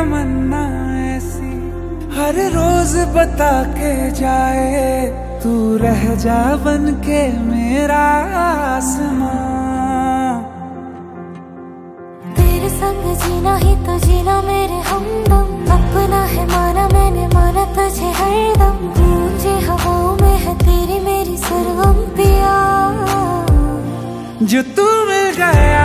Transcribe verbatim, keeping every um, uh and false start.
तमन्ना ऐसी हर रोज बता के जाए, तू रह जा बन के मेरा आसमां। तेरे संग जीना ही तो जीना मेरे हमदम, अपना है माना मैंने माना तुझे हरदम। गूंजे हवाओं में है तेरी मेरी सरगम पिया, जो तू मिल गया